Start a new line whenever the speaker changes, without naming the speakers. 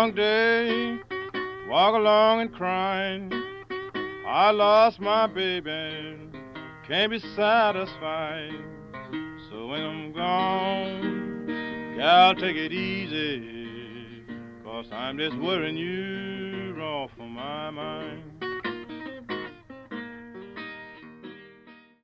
long day, walk along and crying. I lost my baby, can't be satisfied. So when I'm gone, gal, take it easy, 'cause I'm just worrying you off of my mind.